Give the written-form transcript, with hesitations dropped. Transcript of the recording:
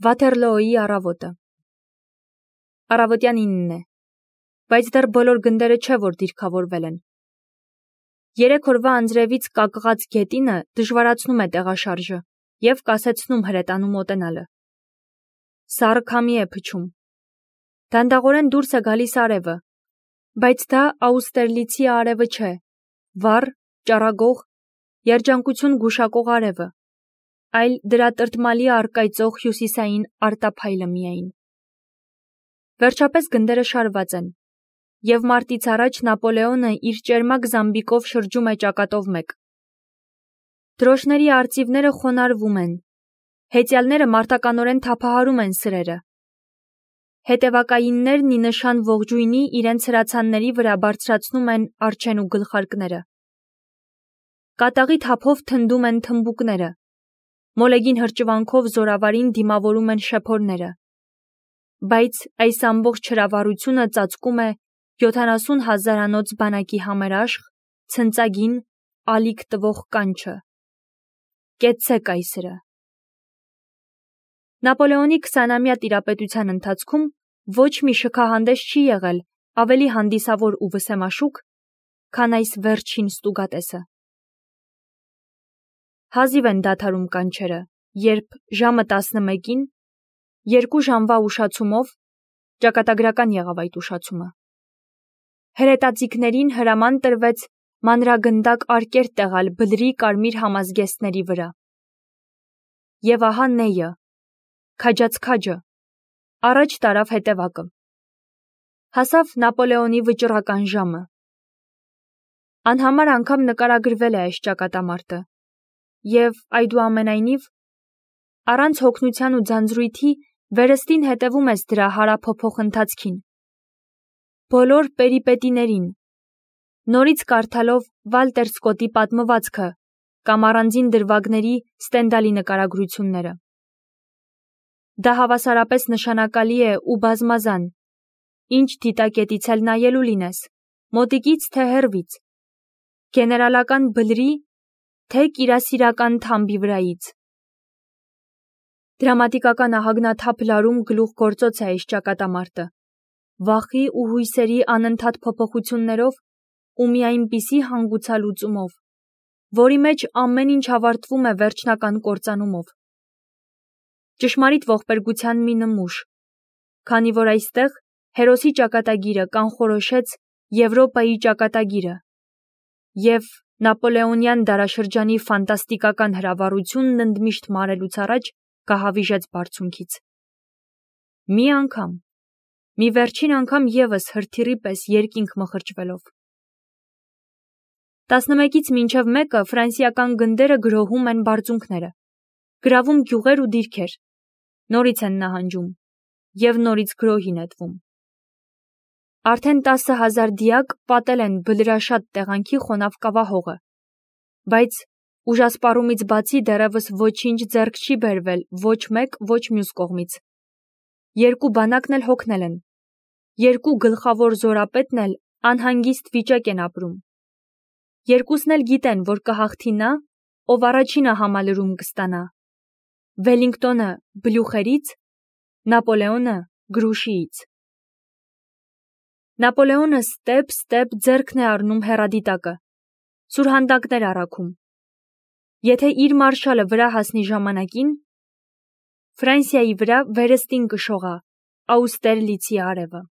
Վաթերլոյի առավոտը։ Առավոտյան 9 է, բայց դեռ բոլոր գնդերը չէ, որ դիրքավորվել են։ 3 օրվա անձրևից կակղած գետինը դժվարացնում է տեղաշարժը և կասեցնում հրետանու մոտենալը։ Սառը քամի է փչում։ Դանդաղորեն դուրս է գալիս արևը, բայց դա Աուստերլիցի արևը չէ, վառ, ճառագող, երջանկություն գուշակող արևը, այլ դրա տրտմալի առկայծող հյուսիսային արտափայլը միայն։ Վերջապես գնդերը շարված են, և մարտից առաջ Նապոլեոնը իր ճերմակ զամբիկով շրջում է ճակատով մեկ։ Դրոշների արծիվները խոնարհվում են, հեծյալները մարտականորեն թափահարում են սրերը։ Հետևակայիններն ի նշան ողջույնի իրենց հրացանների վրա բարձրացնում են արջեն ու գլխարկները։ Կատաղի թափով թնդում են թմբուկները, մոլեգին հրճվանքով զորավարին դիմավորում են շեփորները, բայց այս ամբողջ հրավառությունը ծածկում է 70 հազարանոց բանակի համերաշխ, ցնծագին, ալիք տվող կանչը. «Կեցցե՛ք կայսրը»։ Նապոլեոնի 20-ամյա տիրապետության ընթացքում ոչ մի շքահանդես չի եղել ավելի հանդիսավոր ու վսեմաշուկ, քան այս վերջին ստուգատեսը։ Հազիվ են դադարում կանչերը, երբ ժամը 11-ին, 2 ժամվա ուշացումով, ճակատագրական եղավ այդ ուշացումը, հրետաձիգներին հրաման տրվեց մանրագնդակ արկեր տեղալ բլրի կարմիր համազգեստների վրա։ Եվ ահա Նեյը, քաջացքաջը, առաջ տարավ հետևակը։ Հասավ Նապոլեոնի վճռական ժամը։ Անհամար անգամ նկարագրվել է այս ճակատամարտը, և այդուամենայնիվ, առանց հոգնության ու ձանձրույթի վերստին հետևում ես դրա հարափոփոխ ընթացքին։ Բոլոր պերիպետիներին, նորից կարդալով Վալտեր Սկոտի պատմվածքը կամ առանձին դրվագների Ստենդալի նկարագրությունները։ Դա հավասարապես նշանակալի է ու բազմազան, ինչ դիտակետից էլ նայելու լինես, մոտիկից թե հեռվից, գեներալական բլրի, թե կիրասիրական թամբի վրայից։ Դրամատիկական ահագնաթափ լարում գլուխգործոց է այս ճակատամարտը, վախի ու հույսերի անընդհատ փոփոխություններով ու մի այնպիսի հանգուցալուծումով, որի մեջ ամեն ինչ ավարտվում է վերջնական կործանումով։ Ճշմարիտ ողբերգության մի նմուշ, քանի որ այստեղ հերոսի ճակատագիրը կանխորոշեց Եվրոպայի ճակատագիրը, և Նապոլեոնյան դարաշրջանի ֆանտաստիկական հրավառությունն ընդմիշտ մարելուց առաջ կհավիժեց բարձունքից։ Մի անգամ, մի վերջին անգամ ևս հրթիռի պես երկինք մխրճվելով։ 11-ից մինչև 1-ը ֆրանսիական գնդերը գրոհում են բարձունքները, գրավում գյուղեր ու դիրքեր, նորից են նահանջում և նորից գրոհի նետվում։ Արդեն 10,000 դիակ պատել են բլրաշատ տեղանքի խոնավ կավահողը, բայց ուժասպառումից բացի դեռևս ոչինչ ձեռք չի բերվել ոչ մեկ, ոչ մյուս կողմից։ 2 բանակն էլ հոգնել են, 2 գլխավոր զորապետն էլ անհանգիստ վիճակ են ապրում։ Երկուսն էլ գիտեն, որ կհաղթի նա, ով առաջինը համալրում կստանա. Վելինգտոնը բլյուխերից, Նապոլեոնը գրուշիից։ Նապոլեոնը ստեպ ձեռքն է առնում հեռադիտակը, սուրհանդակներ առաքում։ Եթե իր մարշալը վրա հասնի ժամանակին, Ֆրանսիայի վրա վերստին կշողա Աուստերլիցի արևը։